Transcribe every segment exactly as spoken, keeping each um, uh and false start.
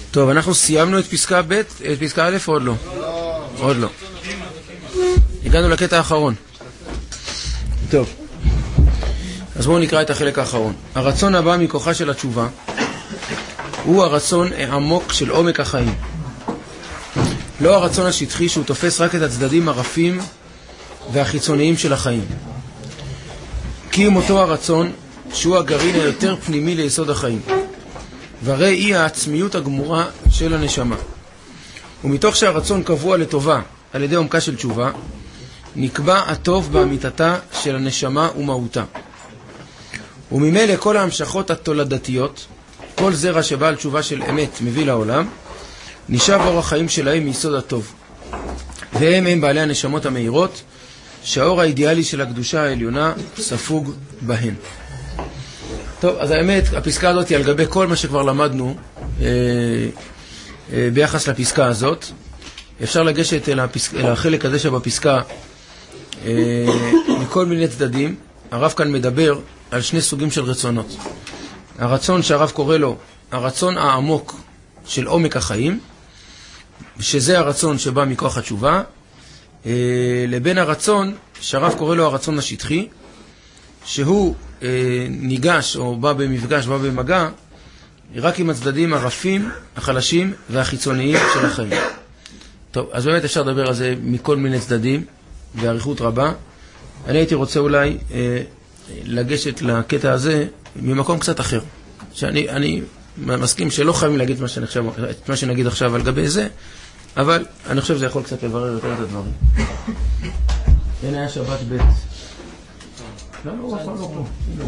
טוב, אנחנו סיימנו את פסקה ב', את פסקה א' או עוד לא? לא. עוד לא. הגענו לקטע האחרון. טוב. אז בואו נקרא את החלק האחרון. הרצון הבא מכוחה של התשובה הוא הרצון העמוק של עומק החיים. לא הרצון השטחי שהוא תופס רק את הצדדים הרפים והחיצוניים של החיים. כי אם אותו הרצון שהוא הגרעין היותר פנימי ליסוד החיים. והרי היא העצמיות הגמורה של הנשמה. ומתוך שהרצון קבוע לטובה על ידי עומקה של תשובה, נקבע הטוב באמיתתה של הנשמה ומהותה. וממילא כל ההמשכות התולדתיות, כל זרע שבעל תשובה של אמת מביא לעולם, נשאב אור החיים שלהם מיסוד הטוב. והם הם בעלי הנשמות המאירות, שהאור האידיאלי של הקדושה העליונה ספוג בהן. טוב, אז האמת, הפסקה הזאת היא על גבי כל מה שכבר למדנו אה, אה, ביחס לפסקה הזאת. אפשר לגשת אל, הפסק, אל החלק הזה שבפסקה אה, מכל מיני צדדים. הרב כאן מדבר על שני סוגים של רצונות. הרצון שהרב קורא לו הרצון העמוק של עומק החיים, שזה הרצון שבא מכוח התשובה, אה, לבין הרצון שהרב קורא לו הרצון השטחי, שהוא אה, ניגש או בא במפגש, בא במגע, רק עם הצדדים הרפים, החלשים והחיצוניים של החיים. טוב, אז באמת אפשר לדבר על זה מכל מיני צדדים, בעריכות רבה. אני הייתי רוצה אולי אה, לגשת לקטע הזה ממקום קצת אחר. שאני אני מסכים שלא חייבים להגיד את מה, שנחשב, את מה שנגיד עכשיו על גבי זה, אבל אני חושב שזה יכול קצת לברר יותר את הדברים. הנה היה שבת ב'. לא, לא, לא, לא, לא.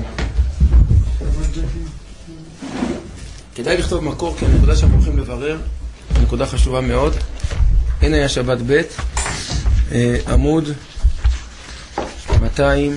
כדאי לכתוב מקור, כי הנקודה שאנחנו הולכים לברר, נקודה חשובה מאוד. הנה היה שבת ב', עמוד מאתיים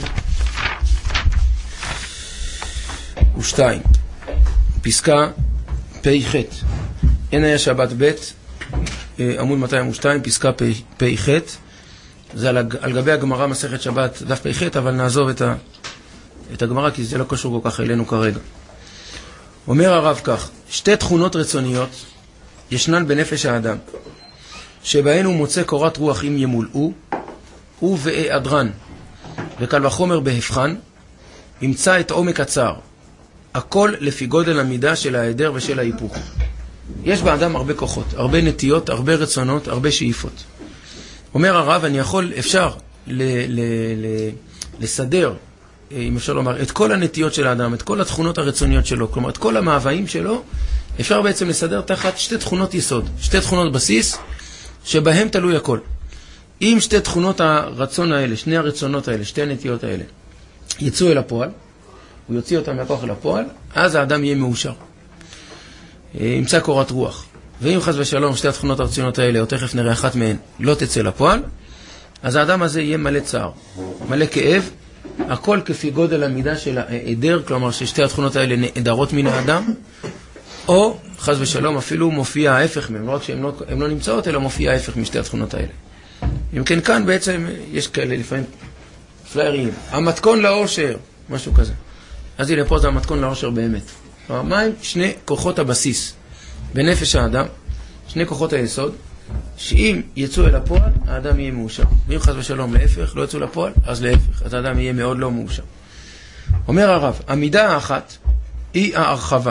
ושתיים, פסקה פ"ח. הנה היה שבת ב', עמוד מאתיים ושתיים, פסקה פ"ח. זה על, על גבי הגמרא מסכת שבת דף פ"ח, אבל נעזוב את, ה, את הגמרא כי זה לא קשור כל כך אלינו כרגע. אומר הרב כך, שתי תכונות רצוניות ישנן בנפש האדם, שבהן הוא מוצא קורת רוח אם ימולאו, הוא ואדרן, וקל וחומר בהפכן, ימצא את עומק הצער, הכל לפי גודל המידה של ההיעדר ושל ההיפוך. יש באדם הרבה כוחות, הרבה נטיות, הרבה רצונות, הרבה שאיפות. אומר הרב, אני יכול, אפשר ל, ל, ל, לסדר, אם אפשר לומר, את כל הנטיות של האדם, את כל התכונות הרצוניות שלו, כלומר, את כל המאוויים שלו, אפשר בעצם לסדר תחת שתי תכונות יסוד, שתי תכונות בסיס, שבהם תלוי הכל. אם שתי תכונות הרצון האלה, שני הרצונות האלה, שתי הנטיות האלה, יצאו אל הפועל, הוא יוציא אותם מהכוח אל הפועל, אז האדם יהיה מאושר. ימצא קורת רוח. ואם חס ושלום שתי התכונות הרצונות האלה, או תכף נראה אחת מהן, לא תצא לפועל, אז האדם הזה יהיה מלא צער, מלא כאב, הכל כפי גודל המידה של העדר, כלומר ששתי התכונות האלה נעדרות מן האדם, או חס ושלום אפילו מופיע ההפך מהם, לא רק שהן לא, לא נמצאות, אלא מופיע ההפך משתי התכונות האלה. אם כן, כאן בעצם יש כאלה לפעמים פליירים, המתכון לאושר, משהו כזה. אז הנה פה זה המתכון לאושר באמת. מה הם שני כוחות הבסיס בנפש האדם, שני כוחות היסוד, שאם יצאו אל הפועל, האדם יהיה מאושר. ואם חס ושלום להפך, לא יצאו לפועל, אז להפך, אז האדם יהיה מאוד לא מאושר. אומר הרב, המידה האחת היא ההרחבה.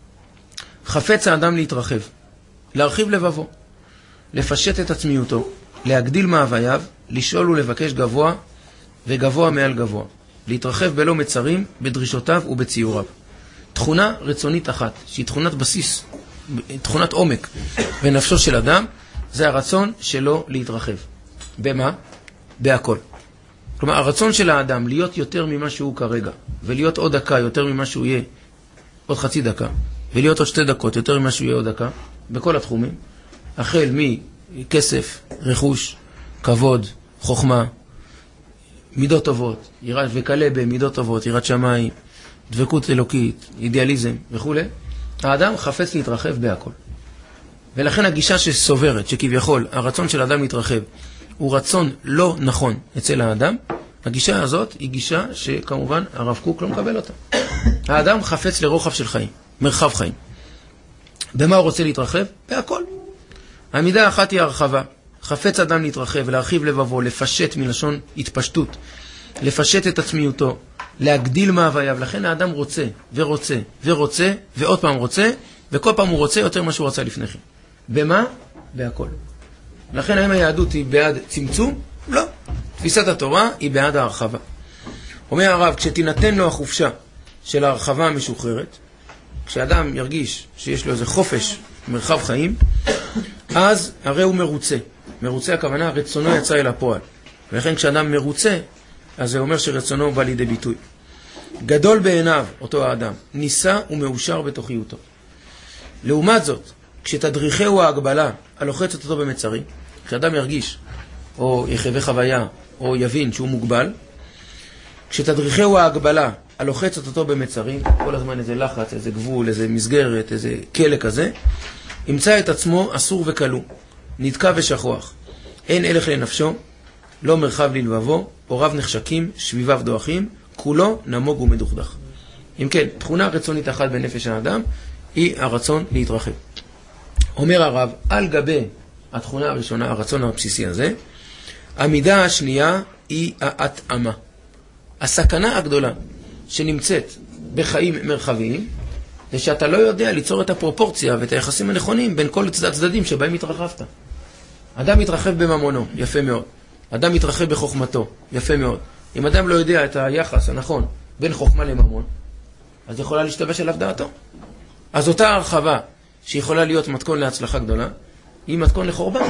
חפץ האדם להתרחב, להרחיב לבבו, לפשט את עצמיותו, להגדיל מאווייו, לשאול ולבקש גבוה וגבוה מעל גבוה, להתרחב בלא מצרים, בדרישותיו ובציוריו. תכונה רצונית אחת, שהיא תכונת בסיס, תכונת עומק בנפשו של אדם, זה הרצון שלו להתרחב. במה? בהכל. כלומר, הרצון של האדם להיות יותר ממה שהוא כרגע, ולהיות עוד דקה יותר ממה שהוא יהיה עוד חצי דקה, ולהיות עוד שתי דקות יותר ממה שהוא יהיה עוד דקה, בכל התחומים, החל מכסף, רכוש, כבוד, חוכמה, מידות טובות, יראת וקלה במידות טובות, יראת שמיים, דבקות אלוקית, אידיאליזם וכו'. האדם חפץ להתרחב בהכל. ולכן הגישה שסוברת, שכביכול הרצון של האדם להתרחב, הוא רצון לא נכון אצל האדם, הגישה הזאת היא גישה שכמובן הרב קוק לא מקבל אותה. האדם חפץ לרוחב של חיים, מרחב חיים. במה הוא רוצה להתרחב? בהכל. המידה האחת היא הרחבה. חפץ אדם להתרחב, להרחיב לבבו, לפשט מלשון התפשטות, לפשט את עצמיותו, להגדיל מהווייו. לכן האדם רוצה ורוצה ורוצה ועוד פעם רוצה, וכל פעם הוא רוצה יותר ממה שהוא רצה לפני כן. במה? בהכל. לכן האם היהדות היא בעד צמצום? לא. תפיסת התורה היא בעד ההרחבה. אומר הרב, כשתינתן לו החופשה של ההרחבה המשוחררת, כשאדם ירגיש שיש לו איזה חופש, מרחב חיים, אז הרי הוא מרוצה. מרוצה הכוונה, רצונו יצא אל הפועל. ולכן כשאדם מרוצה, אז זה אומר שרצונו בא לידי ביטוי. גדול בעיניו, אותו האדם, ניסה ומאושר בתוכיותו. לעומת זאת, כשתדריכהו ההגבלה הלוחצת אותו במצרים, כשאדם ירגיש, או יחווה חוויה, או יבין שהוא מוגבל, כשתדריכהו ההגבלה הלוחצת אותו במצרים, כל הזמן איזה לחץ, איזה גבול, איזה מסגרת, איזה כלא כזה, ימצא את עצמו אסור וקלו, נתקע ושכוח. אין הלך לנפשו, לא מרחב ללבבו, אוריו נחשקים, שביביו דועכים, כולו נמוג ומדוכדך. אם כן, תכונה רצונית אחת בנפש האדם היא הרצון להתרחב. אומר הרב, על גבי התכונה הראשונה, הרצון הבסיסי הזה, המידה השנייה היא ההתאמה. הסכנה הגדולה שנמצאת בחיים מרחביים, זה שאתה לא יודע ליצור את הפרופורציה ואת היחסים הנכונים בין כל הצדדים שבהם התרחבת. אדם מתרחב בממונו, יפה מאוד. אדם מתרחב בחוכמתו, יפה מאוד. אם אדם לא יודע את היחס הנכון בין חוכמה לממון, אז יכולה להשתבש אליו דעתו. אז אותה הרחבה שיכולה להיות מתכון להצלחה גדולה, היא מתכון לחורבן.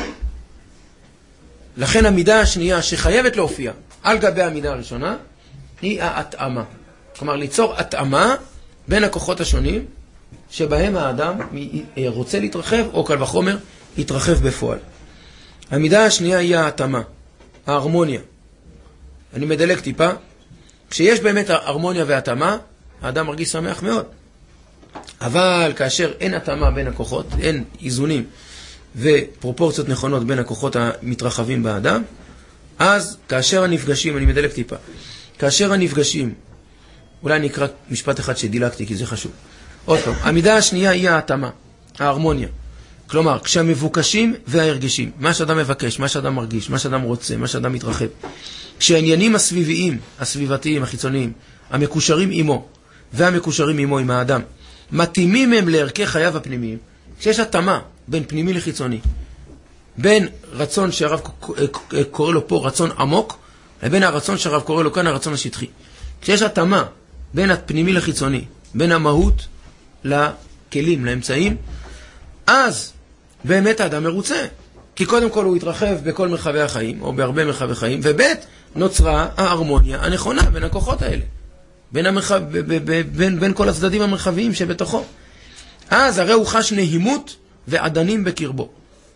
לכן המידה השנייה שחייבת להופיע על גבי המידה הראשונה, היא ההתאמה. כלומר, ליצור התאמה בין הכוחות השונים שבהם האדם רוצה להתרחב, או קל וחומר, יתרחב בפועל. המידה השנייה היא ההתאמה, ההרמוניה. אני מדלג טיפה. כשיש באמת ההרמוניה וההתאמה, האדם מרגיש שמח מאוד. אבל כאשר אין התאמה בין הכוחות, אין איזונים ופרופורציות נכונות בין הכוחות המתרחבים באדם, אז כאשר הנפגשים, אני מדלג טיפה, כאשר הנפגשים, אולי נקרא משפט אחד שדילגתי כי זה חשוב. עוד פעם, המידה השנייה היא ההתאמה, ההרמוניה. כלומר, כשהמבוקשים וההרגשים, מה שאדם מבקש, מה שאדם מרגיש, מה שאדם רוצה, מה שאדם מתרחב, כשהעניינים הסביביים, הסביבתיים, החיצוניים, המקושרים עמו והמקושרים עמו עם האדם, מתאימים הם לערכי חייו הפנימיים, כשיש התאמה בין פנימי לחיצוני, בין רצון שהרב קורא לו פה רצון עמוק, לבין הרצון שהרב קורא לו כאן הרצון השטחי. כשיש התאמה בין הפנימי לחיצוני, בין המהות לכלים, לאמצעים, אז באמת האדם מרוצה. כי קודם כל הוא יתרחב בכל מרחבי החיים, או בהרבה מרחבי חיים, ובית נוצרה ההרמוניה הנכונה בין הכוחות האלה. בין, המרחב, ב, ב, ב, בין, בין כל הצדדים המרחביים שבתוכו. אז הרי הוא חש נהימות ועדנים בקרבו.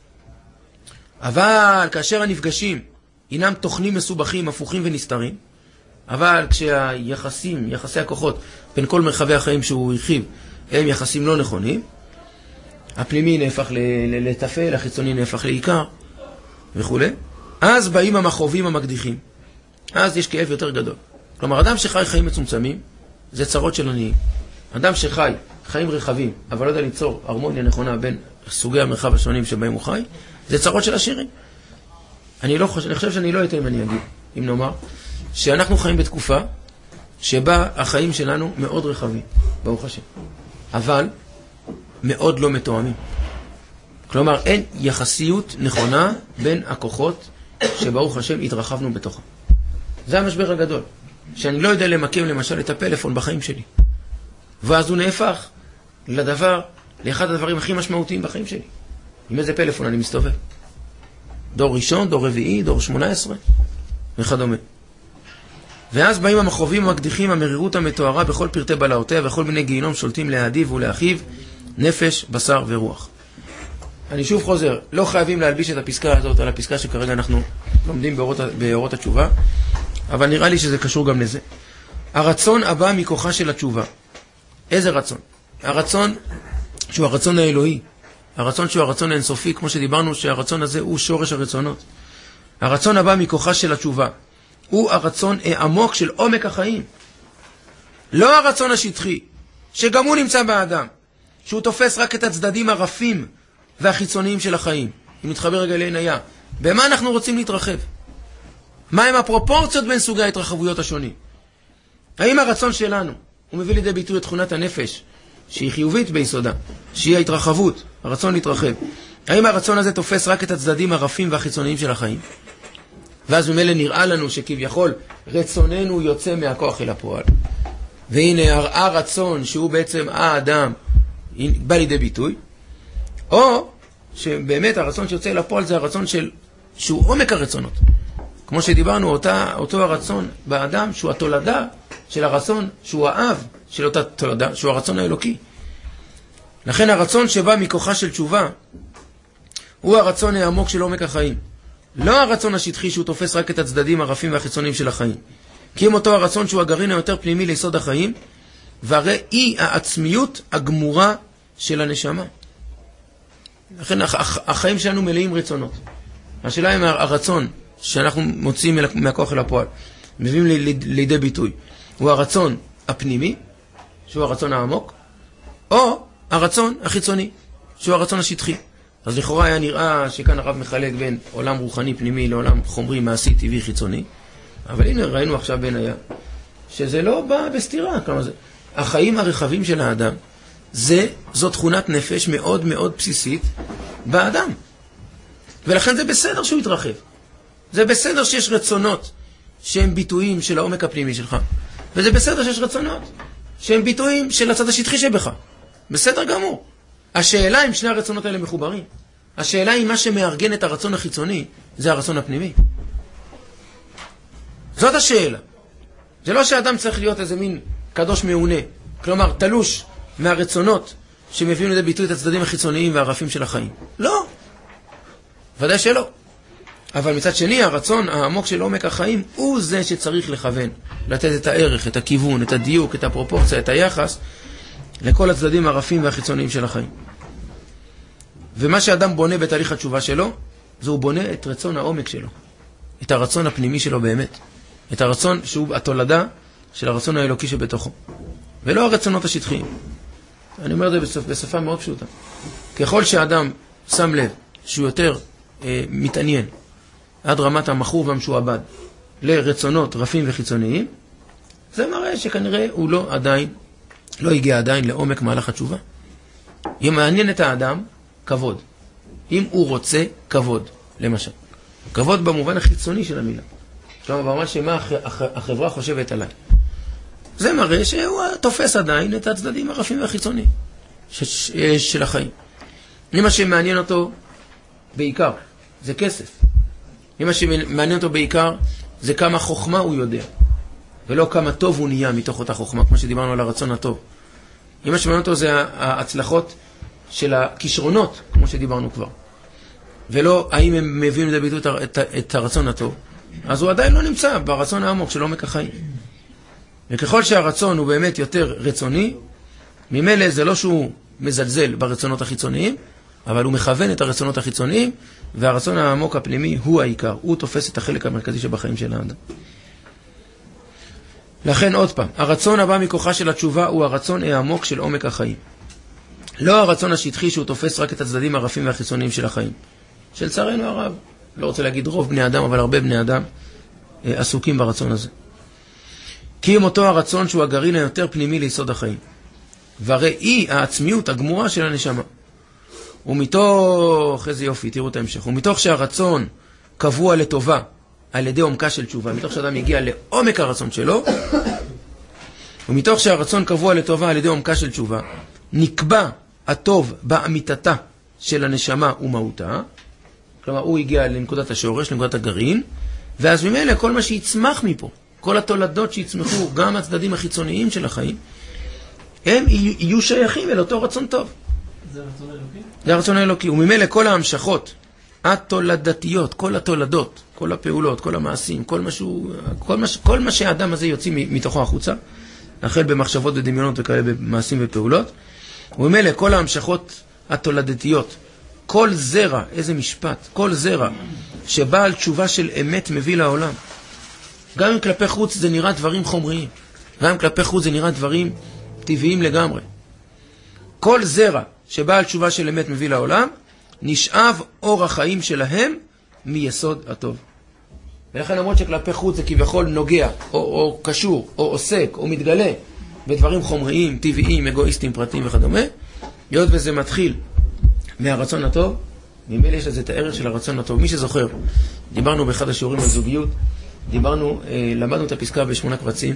אבל כאשר הנפגשים אינם תוכנים מסובכים, הפוכים ונסתרים, אבל כשהיחסים, יחסי הכוחות בין כל מרחבי החיים שהוא הרחיב, הם יחסים לא נכונים, הפנימי נהפך לטפל, החיצוני נהפך לעיקר וכו'. אז באים המחרובים המקדיחים. אז יש כאב יותר גדול. כלומר, אדם שחי חיים מצומצמים, זה צרות של עניים. אדם שחי חיים רחבים, אבל לא יודע ליצור הרמוניה נכונה בין סוגי המרחב השונים שבהם הוא חי, זה צרות של עשירים. אני, לא חושב, אני חושב שאני לא אתן אם אני אגיד, אם נאמר, שאנחנו חיים בתקופה שבה החיים שלנו מאוד רחבים, ברוך השם. אבל מאוד לא מתואמים. כלומר, אין יחסיות נכונה בין הכוחות שברוך השם התרחבנו בתוכה. זה המשבר הגדול. שאני לא יודע למקם למשל את הפלאפון בחיים שלי. ואז הוא נהפך לדבר, לאחד הדברים הכי משמעותיים בחיים שלי. עם איזה פלאפון אני מסתובב? דור ראשון, דור רביעי, דור שמונה עשרה וכדומה. ואז באים המחרובים המקדיחים, המרירות המתוארה בכל פרטי בלעותיה וכל מיני גיהינום שולטים להעדיב ולהחיב נפש, בשר ורוח. אני שוב חוזר, לא חייבים להלביש את הפסקה הזאת על הפסקה שכרגע אנחנו לומדים באורות, באורות התשובה, אבל נראה לי שזה קשור גם לזה. הרצון הבא מכוחה של התשובה. איזה רצון? הרצון שהוא הרצון האלוהי. הרצון שהוא הרצון האינסופי, כמו שדיברנו שהרצון הזה הוא שורש הרצונות. הרצון הבא מכוחה של התשובה. הוא הרצון העמוק של עומק החיים. לא הרצון השטחי, שגם הוא נמצא באדם. שהוא תופס רק את הצדדים הרפים והחיצוניים של החיים. אם נתחבר רגע לעיניה, במה אנחנו רוצים להתרחב? מהם הפרופורציות בין סוגי ההתרחבויות השונים? האם הרצון שלנו, הוא מביא לידי ביטוי את תכונת הנפש, שהיא חיובית ביסודה, שהיא ההתרחבות, הרצון להתרחב. האם הרצון הזה תופס רק את הצדדים הרפים והחיצוניים של החיים? ואז ממילא נראה לנו שכביכול רצוננו יוצא מהכוח אל הפועל. והנה הרצון שהוא בעצם האדם בא לידי ביטוי, או שבאמת הרצון שיוצא אל הפועל זה הרצון של, שהוא עומק הרצונות. כמו שדיברנו, אותה, אותו הרצון באדם שהוא התולדה של הרצון, שהוא האב של אותה תולדה, שהוא הרצון האלוקי. לכן הרצון שבא מכוחה של תשובה, הוא הרצון העמוק של עומק החיים. לא הרצון השטחי שהוא תופס רק את הצדדים הרפים והחיצוניים של החיים. כי אם אותו הרצון שהוא הגרעין היותר פנימי ליסוד החיים, והרי היא העצמיות הגמורה של הנשמה. לכן החיים שלנו מלאים רצונות. השאלה אם הרצון שאנחנו מוצאים מהכוח אל הפועל, מביאים לידי ביטוי, הוא הרצון הפנימי, שהוא הרצון העמוק, או הרצון החיצוני, שהוא הרצון השטחי. אז לכאורה היה נראה שכאן הרב מחלק בין עולם רוחני פנימי לעולם חומרי מעשי טבעי חיצוני, אבל הנה ראינו עכשיו בין היה, שזה לא בא בסתירה. כלומר, זה, החיים הרחבים של האדם, זה, זו תכונת נפש מאוד מאוד בסיסית באדם. ולכן זה בסדר שהוא יתרחב. זה בסדר שיש רצונות שהם ביטויים של העומק הפנימי שלך. וזה בסדר שיש רצונות שהם ביטויים של הצד השטחי שבך. בסדר גמור. השאלה אם שני הרצונות האלה מחוברים. השאלה אם מה שמארגן את הרצון החיצוני זה הרצון הפנימי. זאת השאלה. זה לא שאדם צריך להיות איזה מין קדוש מעונה. כלומר, תלוש מהרצונות שמביאים לידי ביטוי את הצדדים החיצוניים והרפים של החיים. לא. ודאי שלא. אבל מצד שני, הרצון העמוק של עומק החיים הוא זה שצריך לכוון, לתת את הערך, את הכיוון, את הדיוק, את הפרופורציה, את היחס לכל הצדדים הרפים והחיצוניים של החיים. ומה שאדם בונה בתהליך התשובה שלו, זה הוא בונה את רצון העומק שלו, את הרצון הפנימי שלו באמת, את הרצון שהוא התולדה של הרצון האלוקי שבתוכו, ולא הרצונות השטחיים. אני אומר את זה בשפה מאוד פשוטה. ככל שאדם שם לב שהוא יותר אה, מתעניין עד רמת המחור והמשועבד לרצונות רפים וחיצוניים, זה מראה שכנראה הוא לא עדיין, לא הגיע עדיין לעומק מהלך התשובה. אם מעניין את האדם, כבוד. אם הוא רוצה, כבוד, למשל. כבוד במובן החיצוני של המילה. כלומר, ברמה שמה החברה חושבת עליי. זה מראה שהוא תופס עדיין את הצדדים הרפים והחיצוניים של החיים. אם מה שמעניין אותו בעיקר, זה כסף. אם מה שמעניין אותו בעיקר, זה כמה חוכמה הוא יודע. ולא כמה טוב הוא נהיה מתוך אותה חוכמה, כמו שדיברנו על הרצון הטוב. אם מה שמעניין אותו זה ההצלחות של הכישרונות, כמו שדיברנו כבר. ולא האם הם מביאים לידי ביטוי את, את הרצון הטוב. אז הוא עדיין לא נמצא ברצון העמוק של עומק החיים. וככל שהרצון הוא באמת יותר רצוני, ממילא זה לא שהוא מזלזל ברצונות החיצוניים, אבל הוא מכוון את הרצונות החיצוניים, והרצון העמוק הפנימי הוא העיקר. הוא תופס את החלק המרכזי שבחיים של האדם. לכן עוד פעם, הרצון הבא מכוחה של התשובה הוא הרצון העמוק של עומק החיים. לא הרצון השטחי שהוא תופס רק את הצדדים הרפים והחיצוניים של החיים. של צערנו הרב, לא רוצה להגיד רוב בני אדם, אבל הרבה בני אדם אה, עסוקים ברצון הזה. כי אם אותו הרצון שהוא הגרעין היותר פנימי ליסוד החיים. והרי היא העצמיות הגמורה של הנשמה. ומתוך, איזה יופי, תראו את ההמשך, ומתוך שהרצון קבוע לטובה על ידי עומקה של תשובה, מתוך שאדם הגיע לעומק הרצון שלו, ומתוך שהרצון קבוע לטובה על ידי עומקה של תשובה, נקבע הטוב באמיתתה של הנשמה ומהותה, כלומר הוא הגיע לנקודת השורש, לנקודת הגרעין, ואז ממילא כל מה שיצמח מפה, כל התולדות שיצמחו, גם הצדדים החיצוניים של החיים, הם יהיו שייכים אל אותו רצון טוב. זה הרצון האלוקי? זה הרצון האלוקי, וממילא כל ההמשכות התולדתיות, כל התולדות, כל הפעולות, כל המעשים, כל משהו, כל מה, כל מה שהאדם הזה יוצא מתוכו החוצה, החל במחשבות ודמיונות וכאלה במעשים ופעולות, וממילא כל ההמשכות התולדתיות, כל זרע, איזה משפט, כל זרע שבעל תשובה של אמת מביא לעולם. גם אם כלפי חוץ זה נראה דברים חומריים, גם אם כלפי חוץ זה נראה דברים טבעיים לגמרי. כל זרע שבעל תשובה של אמת מביא לעולם, נשאב אור החיים שלהם מיסוד הטוב. ולכן למרות שכלפי חוץ זה כביכול נוגע, או, או קשור, או עוסק, או מתגלה בדברים חומריים, טבעיים, אגואיסטיים, פרטיים וכדומה, להיות וזה מתחיל מהרצון הטוב, ממילא יש לזה את הערך של הרצון הטוב. מי שזוכר, דיברנו באחד השיעורים על זוגיות, דיברנו, אה, למדנו את הפסקה בשמונה קבצים,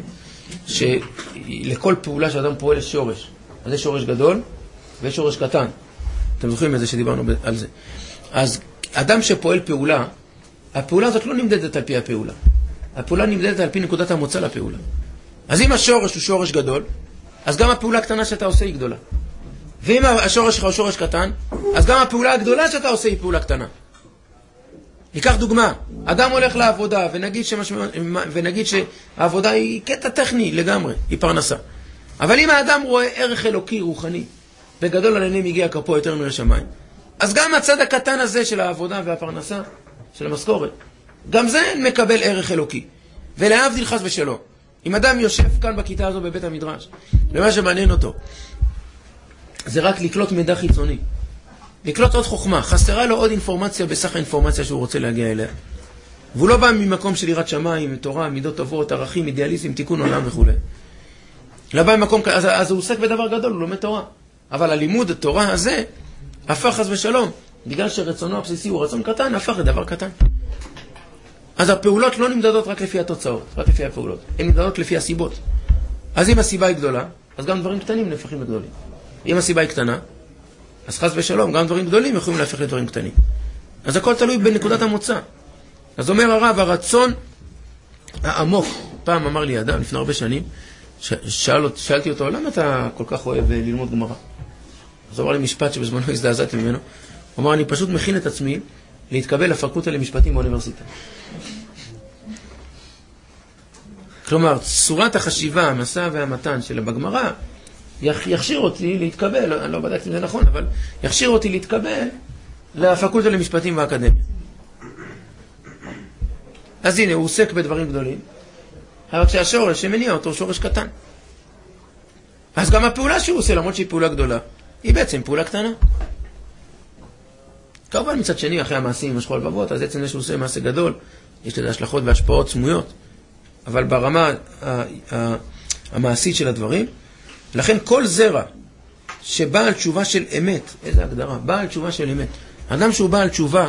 שלכל פעולה שאדם פועל יש שורש. אז יש שורש גדול ויש שורש קטן. אתם זוכרים את זה שדיברנו על זה. אז אדם שפועל פעולה, הפעולה הזאת לא נמדדת על פי הפעולה. הפעולה נמדדת על פי נקודת המוצא לפעולה. אז אם השורש הוא שורש גדול, אז גם הפעולה הקטנה שאתה עושה היא גדולה. ואם השורש שלך הוא שורש קטן, אז גם הפעולה הגדולה שאתה עושה היא פעולה קטנה. ניקח דוגמה, אדם הולך לעבודה ונגיד, שמשמע, ונגיד שהעבודה היא קטע טכני לגמרי, היא פרנסה. אבל אם האדם רואה ערך אלוקי רוחני, בגדול על עיניהם הגיע כפו יותר מראה שמיים, אז גם הצד הקטן הזה של העבודה והפרנסה, של המשכורת, גם זה מקבל ערך אלוקי. ולהבדיל חס ושלום, אם אדם יושב כאן בכיתה הזו בבית המדרש, ומה שמעניין אותו, זה רק לקלוט מידע חיצוני. לקלוט עוד חוכמה, חסרה לו עוד אינפורמציה בסך האינפורמציה שהוא רוצה להגיע אליה. והוא לא בא ממקום של יראת שמיים, תורה, מידות טובות, ערכים, אידיאליזם, תיקון עולם וכו'. לא בא ממקום, אז, אז הוא עוסק בדבר גדול, הוא לומד תורה. אבל הלימוד התורה הזה הפך חס ושלום, בגלל שרצונו הבסיסי הוא רצון קטן, הפך לדבר קטן. אז הפעולות לא נמדדות רק לפי התוצאות, רק לפי הפעולות. הן נמדדות לפי הסיבות. אז אם הסיבה היא גדולה, אז גם דברים קטנים נהפכים לגדולים. אם הסיבה היא קטנה, אז חס ושלום, גם דברים גדולים יכולים להפך לדברים קטנים. אז הכל תלוי בנקודת המוצא. אז אומר הרב, הרצון העמוק, פעם אמר לי אדם, לפני הרבה שנים, שאל, שאלתי אותו, למה אתה כל כך אוהב ללמוד גמרא? אז הוא אמר לי משפט שבזמנו הזדעזעתי ממנו. הוא אמר, אני פשוט מכין את עצמי להתקבל לפקולטה למשפטים באוניברסיטה. כלומר, צורת החשיבה, המסע והמתן של בגמרא, יכשיר אותי להתקבל, אני לא בדקתי אם זה נכון, אבל יכשיר אותי להתקבל לפקולטה למשפטים באקדמיה. אז הנה, הוא עוסק בדברים גדולים, אבל כשהשורש שמניע אותו הוא שורש קטן. אז גם הפעולה שהוא עושה, למרות שהיא פעולה גדולה, היא בעצם פעולה קטנה. כמובן מצד שני, אחרי המעשים משכו הלבבות, אז עצם זה שהוא עושה מעשה גדול, יש לזה השלכות והשפעות סמויות, אבל ברמה המעשית של הדברים, לכן כל זרע שבעל תשובה של אמת, איזה הגדרה, בעל תשובה של אמת, אדם שהוא בעל תשובה,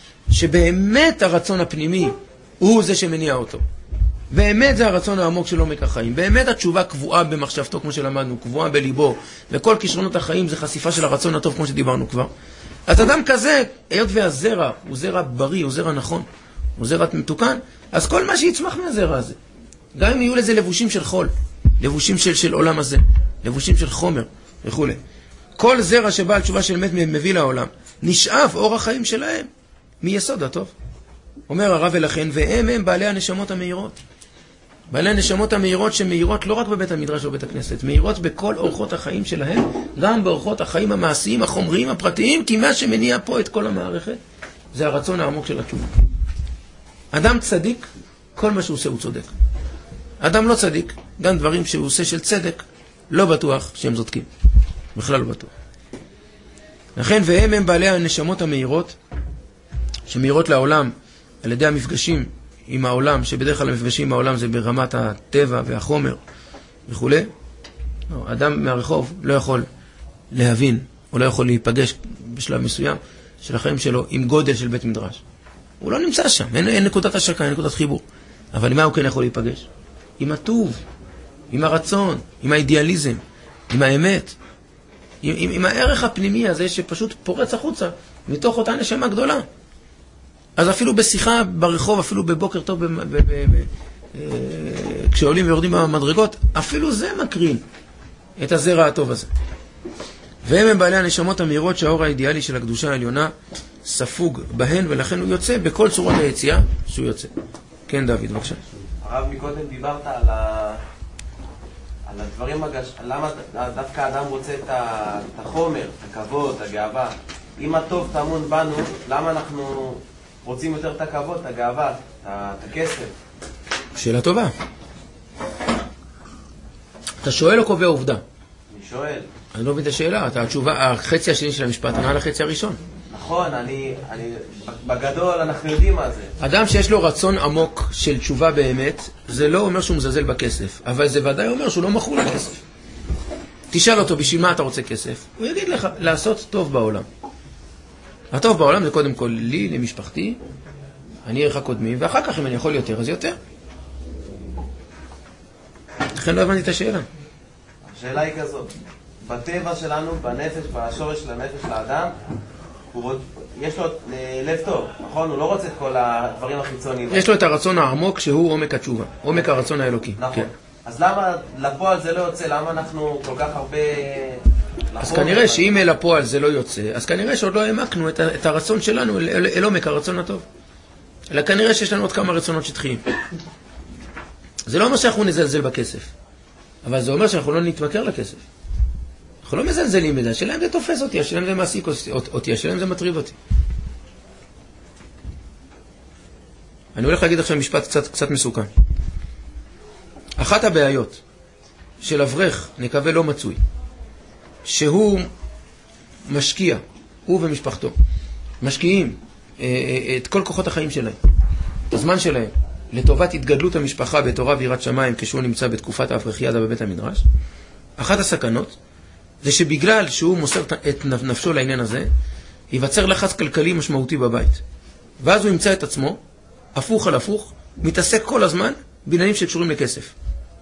שבאמת הרצון הפנימי הוא זה שמניע אותו. באמת זה הרצון העמוק שלו מכחיים. באמת התשובה קבועה במחשבתו, כמו שלמדנו, קבועה בליבו, וכל כישרונות החיים זה חשיפה של הרצון הטוב, כמו שדיברנו כבר. אז אדם כזה, היות והזרע הוא זרע בריא, הוא זרע נכון, הוא זרע מתוקן, אז כל מה שיצמח מהזרע הזה, גם אם יהיו לזה לבושים של חול, לבושים של, של עולם הזה, לבושים של חומר וכו'. כל זרע שבעל תשובה של אמת מביא לעולם, נשאב אור החיים שלהם מיסוד הטוב. אומר הרב ולכן, והם הם בעלי הנשמות המהירות. בעלי הנשמות המהירות שמהירות לא רק בבית המדרש או בית הכנסת, מהירות בכל אורחות החיים שלהם, גם באורחות החיים המעשיים, החומריים, הפרטיים, כי מה שמניע פה את כל המערכת, זה הרצון העמוק של התשובה. אדם צדיק, כל מה שהוא עושה הוא צודק. אדם לא צדיק, גם דברים שהוא עושה של צדק, לא בטוח שהם צודקים. בכלל לא בטוח. לכן, והם הם בעלי הנשמות המהירות, שמהירות לעולם, על ידי המפגשים עם העולם, שבדרך כלל המפגשים עם העולם זה ברמת הטבע והחומר וכו'. לא, אדם מהרחוב לא יכול להבין, או לא יכול להיפגש בשלב מסוים של החיים שלו עם גודל של בית מדרש. הוא לא נמצא שם, אין, אין נקודת השקה, אין נקודת חיבור. אבל עם מה הוא כן יכול להיפגש? עם הטוב, עם הרצון, עם האידיאליזם, עם האמת, עם, עם, עם הערך הפנימי הזה שפשוט פורץ החוצה מתוך אותה נשמה גדולה. אז אפילו בשיחה ברחוב, אפילו בבוקר טוב, ב- ב- ב- ב- כשעולים ויורדים במדרגות, אפילו זה מקרין את הזרע הטוב הזה. והם הם בעלי הנשמות המהירות שהאור האידיאלי של הקדושה העליונה ספוג בהן, ולכן הוא יוצא בכל צורות היציאה שהוא יוצא. כן, דוד, בבקשה. הרב, מקודם דיברת על, ה... על הדברים, הגש... למה דווקא האדם רוצה את החומר, את הכבוד, את הגאווה. אם הטוב טמון בנו, למה אנחנו רוצים יותר את הכבוד, את הגאווה, את הכסף? שאלה טובה. אתה שואל או קובע עובדה? אני שואל. אני לא מבין את השאלה, התשובה, החצי השני של המשפט ענה לחצי הראשון. נכון, אני, אני, בגדול אנחנו יודעים מה זה. אדם שיש לו רצון עמוק של תשובה באמת, זה לא אומר שהוא מזלזל בכסף, אבל זה ודאי אומר שהוא לא מכור לכסף. תשאל אותו, בשביל מה אתה רוצה כסף? הוא יגיד לך, לעשות טוב בעולם. הטוב בעולם זה קודם כל לי, למשפחתי, אני ערך הקודמים, ואחר כך אם אני יכול יותר, אז יותר. לכן לא הבנתי את השאלה. השאלה היא כזאת, בטבע שלנו, בנפש, בשורש של הנפש לאדם, הוא, יש לו לב טוב, נכון? הוא לא רוצה את כל הדברים החיצוניים. יש לו את הרצון העמוק שהוא עומק התשובה, עומק הרצון האלוקי. נכון. כן. אז למה לפועל זה לא יוצא? למה אנחנו כל כך הרבה... אז כנראה שאם אל הפועל זה לא יוצא, אז כנראה שעוד לא העמקנו את, את הרצון שלנו אל, אל, אל עומק הרצון הטוב. אלא כנראה שיש לנו עוד כמה רצונות שטחיים. זה לא אומר שאנחנו נזלזל בכסף, אבל זה אומר שאנחנו לא נתמכר לכסף. אנחנו לא מזלזלים בזה, השאלה אם זה תופס אותי, השאלה אם זה מעסיק אותי, השאלה אם זה מטריב אותי. אני הולך להגיד עכשיו משפט קצת, קצת מסוכן. אחת הבעיות של אברך, נקווה לא מצוי, שהוא משקיע, הוא ומשפחתו, משקיעים אה, אה, את כל כוחות החיים שלהם, את הזמן שלהם, לטובת התגדלות המשפחה בתורה ויראת שמיים כשהוא נמצא בתקופת האברכיאדה בבית המדרש. אחת הסכנות זה שבגלל שהוא מוסר את נפשו לעניין הזה, ייווצר לחץ כלכלי משמעותי בבית. ואז הוא ימצא את עצמו, הפוך על הפוך, מתעסק כל הזמן בעניינים שקשורים לכסף.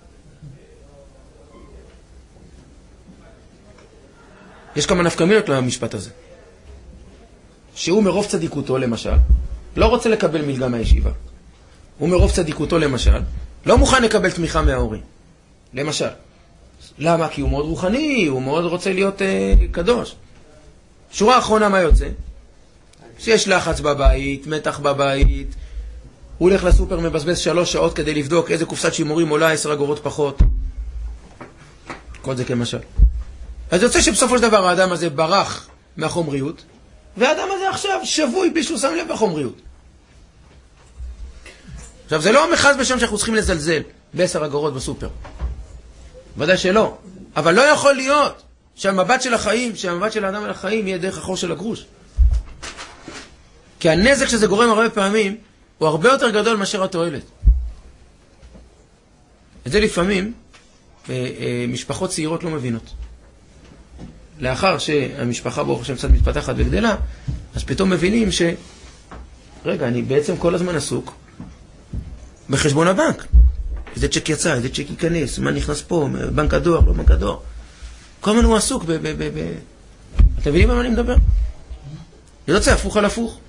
יש כמה נפקמינות למשפט הזה. שהוא מרוב צדיקותו למשל, לא רוצה לקבל מלגה מהישיבה. הוא מרוב צדיקותו למשל, לא מוכן לקבל תמיכה מההורים. למשל. למה? כי הוא מאוד רוחני, הוא מאוד רוצה להיות אה, קדוש. שורה האחרונה מה יוצא? שיש לחץ בבית, מתח בבית, הוא הולך לסופר, מבזבז שלוש שעות כדי לבדוק איזה קופסת שימורים עולה עשר אגורות פחות. כל זה כמשל. אז יוצא שבסופו של דבר האדם הזה ברח מהחומריות, והאדם הזה עכשיו שבוי בלי שהוא שם לב בחומריות. עכשיו זה לא מחז בשם שאנחנו צריכים לזלזל בעשר אגורות בסופר. ודאי שלא. אבל לא יכול להיות שהמבט של החיים, שהמבט של האדם על החיים יהיה דרך החור של הגרוש. כי הנזק שזה גורם הרבה פעמים הוא הרבה יותר גדול מאשר התועלת. את זה לפעמים משפחות צעירות לא מבינות. לאחר שהמשפחה ברוך השם קצת מתפתחת וגדלה, אז פתאום מבינים ש... רגע, אני בעצם כל הזמן עסוק בחשבון הבנק. איזה צ'ק יצא, איזה צ'ק ייכנס, מה נכנס פה, בנק הדואר, לא בנק הדואר. כל הזמן הוא עסוק ב... ב, ב, ב... אתם מבינים מה אני מדבר? זה יוצא הפוך על הפוך.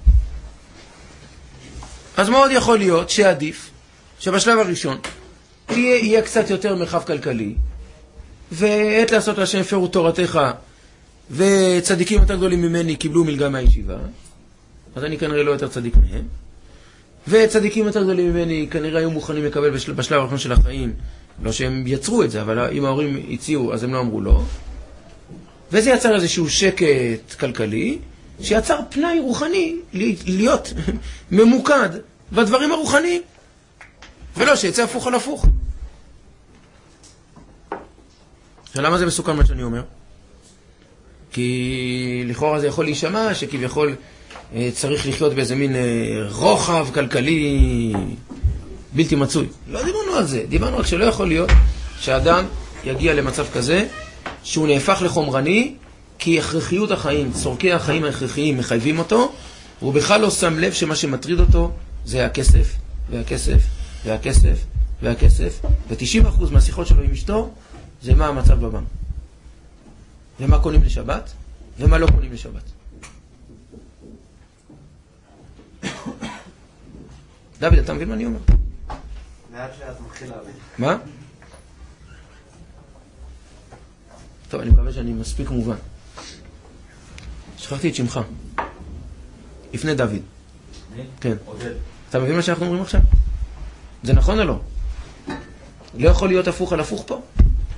אז מאוד יכול להיות שעדיף שבשלב הראשון יהיה, יהיה קצת יותר מרחב כלכלי, ועת לעשות להשם הפרו תורתך, וצדיקים יותר גדולים ממני קיבלו מלגה מהישיבה, אז אני כנראה לא יותר צדיק מהם, וצדיקים יותר גדולים ממני כנראה היו מוכנים לקבל בשל, בשלב הראשון של החיים, לא שהם יצרו את זה, אבל אם ההורים הציעו אז הם לא אמרו לא, וזה יצר איזשהו שקט כלכלי, שיצר פנאי רוחני להיות ממוקד בדברים הרוחניים, ולא שיצא הפוך על הפוך. למה זה מסוכן מה שאני אומר? כי לכאורה זה יכול להישמע שכביכול צריך לחיות באיזה מין רוחב כלכלי בלתי מצוי. לא דיברנו על זה, דיברנו רק שלא יכול להיות שאדם יגיע למצב כזה שהוא נהפך לחומרני, כי הכרחיות החיים, צורכי החיים ההכרחיים מחייבים אותו, והוא בכלל לא שם לב שמה שמטריד אותו זה הכסף, והכסף, והכסף, והכסף, ו-תשעים אחוז מהשיחות שלו עם אשתו זה מה המצב בבנק. ומה קונים לשבת, ומה לא קונים לשבת. דוד, אתה מבין מה אני אומר? לאט לאט מתחיל להבין. מה? טוב, אני מקווה שאני מספיק מובן. שכחתי את שמך. לפני דוד. כן. אתה מבין מה שאנחנו אומרים עכשיו? זה נכון או לא? לא יכול להיות הפוך על הפוך פה?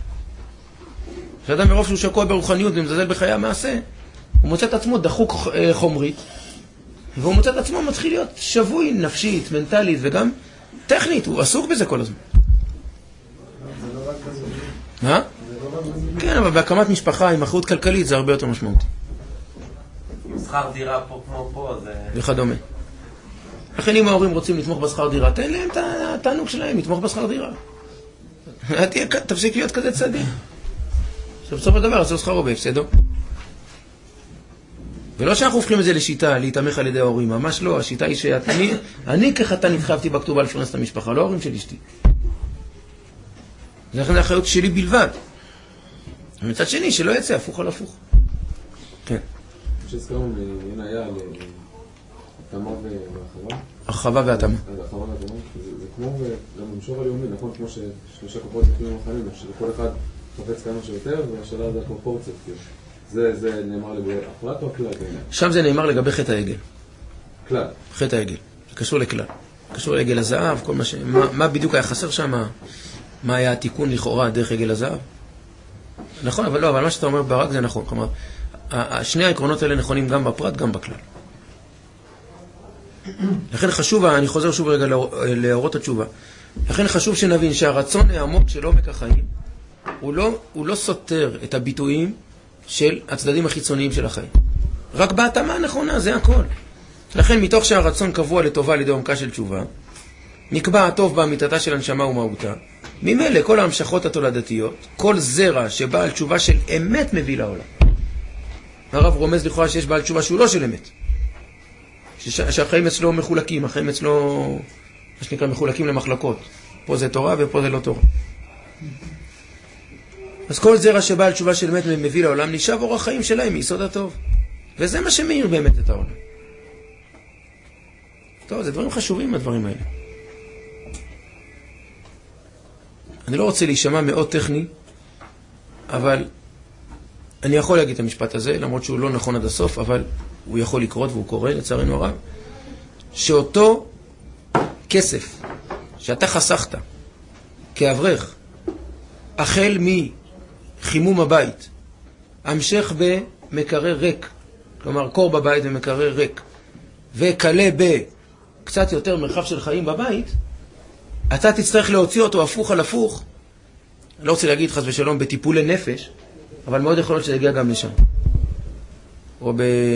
שאדם מרוב שהוא שקוע ברוחניות ומזלזל בחיי המעשה, הוא מוצא את עצמו דחוק חומרית, והוא מוצא את עצמו מתחיל להיות שבוי נפשית, מנטלית וגם טכנית, הוא עסוק בזה כל הזמן. זה לא רק כזה. מה? זה לא רק כן, אבל בהקמת משפחה עם אחריות כלכלית זה הרבה יותר משמעותי. שכר דירה פה כמו פה, זה... וכדומה. לכן אם ההורים רוצים לתמוך בשכר דירה, תן להם את התענוג שלהם, לתמוך בשכר דירה. תפסיק להיות כזה צדיק. שבסוף הדבר, עשו שכרו בהפסדו. ולא שאנחנו הופכים את זה לשיטה, להתאמך על ידי ההורים, ממש לא. השיטה היא שאני, אני כחתן התחייבתי בכתובה לפרנס את המשפחה, לא ההורים של אשתי. זה לכן האחריות שלי בלבד. ומצד שני, שלא יצא, הפוך על הפוך. כן. שהזכרנו מעין היה להתאמה והרחבה? הרחבה והתאמה. הרחבה והתאמה, זה כמו גם במישור הלאומי, נכון? כמו ששלושה כוחות נקראים המחנים, שכל אחד חפץ כמה שיותר, והשאלה זה הפרופורציות. זה נאמר לגבי הפרט או הכלל? שם זה נאמר לגבי חטא העגל. כלל. חטא העגל. זה קשור לכלל. קשור לעגל הזהב, כל מה ש... מה, מה בדיוק היה חסר שם? מה היה התיקון לכאורה דרך עגל הזהב? נכון, אבל לא, אבל מה שאתה אומר ברק זה נכון. כלומר, שני העקרונות האלה נכונים גם בפרט, גם בכלל. לכן חשוב, אני חוזר שוב רגע להורות התשובה. לכן חשוב שנבין שהרצון העמוק של עומק החיים, הוא לא, הוא לא סותר את הביטויים של הצדדים החיצוניים של החיים. רק בהתאמה הנכונה, זה הכל. לכן מתוך שהרצון קבוע לטובה על ידי עומקה של תשובה, נקבע הטוב באמיתתה של הנשמה ומהותה, ממילא כל ההמשכות התולדתיות, כל זרע שבעל תשובה של אמת מביא לעולם. הרב רומז לכאורה שיש בעל תשובה שהוא לא של אמת. שהחיים אצלו מחולקים, החיים אצלו, מה שנקרא, מחולקים למחלקות. פה זה תורה ופה זה לא תורה. אז כל זרע שבעל תשובה של אמת מביא לעולם, נשאב אור החיים שלהם מיסוד הטוב. וזה מה שמאיר באמת את העולם. טוב, זה דברים חשובים, הדברים האלה. אני לא רוצה להישמע מאוד טכני, אבל אני יכול להגיד את המשפט הזה, למרות שהוא לא נכון עד הסוף, אבל הוא יכול לקרות והוא קורא, לצערנו הרב, שאותו כסף שאתה חסכת כאברך, החל מחימום הבית, המשך במקרר ריק, כלומר קור בבית ומקרר ריק, וקלה בקצת יותר מרחב של חיים בבית, אתה תצטרך להוציא אותו הפוך על הפוך, אני לא רוצה להגיד חס ושלום בטיפולי נפש, אבל מאוד יכול להיות שזה יגיע גם לשם. או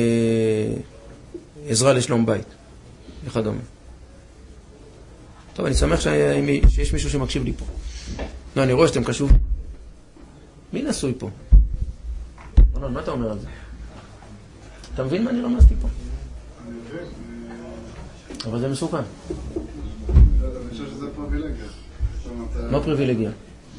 בעזרה לשלום בית. וכדומה. טוב, אני שמח שיש מישהו שמקשיב לי פה. לא, אני רואה שאתם קשוב. מי נשוי פה? רונן, מה אתה אומר על זה? אתה מבין מה אני רמזתי פה? אני מבין. אבל זה מסוכן. אני חושב שזה פריבילגיה. מה פריבילגיה?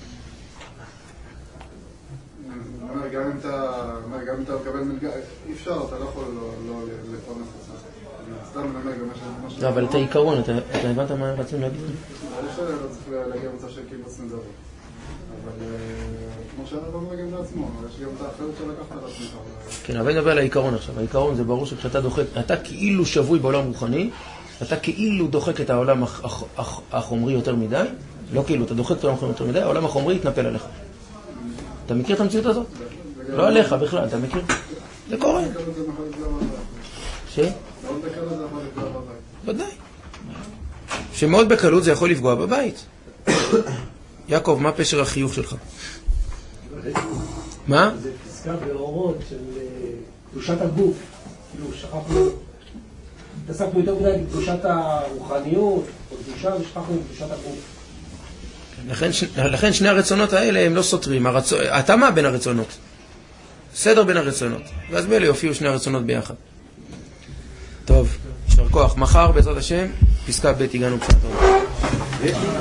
גם אם אתה מקבל מלגה, אי אפשר, אתה לא יכול לא לפרנס את זה. סתם נאמר גם מה ש... לא, אבל את העיקרון, אתה הבנת מה רצינו להגיד? אני חושב לא צריך להגיע מצב של קיבוץ נדבות. אבל כמו שאתה אומר גם לעצמו, יש גם את האחרת שלקחת על עצמך. כן, אבל אני מדבר על העיקרון עכשיו. העיקרון זה ברור שכשאתה דוחק, אתה כאילו שבוי בעולם רוחני, אתה כאילו דוחק את העולם החומרי יותר מדי, לא כאילו, אתה דוחק את העולם החומרי יותר מדי, העולם החומרי יתנפל עליך. אתה מכיר את המציאות הזאת? לא עליך בכלל, אתה מכיר? זה קורה. ש? ודאי. שמאוד בקלות זה יכול לפגוע בבית. יעקב, מה פשר החיוך שלך? מה? זה פסקה באורות של קדושת הגוף. כאילו שכחנו, התעסקנו יותר מדי בקדושת הרוחניות, או קדושה, ושכחנו בקדושת הגוף. לכן, לכן שני הרצונות האלה הם לא סותרים. הרצ... התאמה בין הרצונות. סדר בין הרצונות. ואז באלה יופיעו שני הרצונות ביחד. טוב, יישר כוח. מחר בעזרת השם, פסקה ב' הגענו קצת.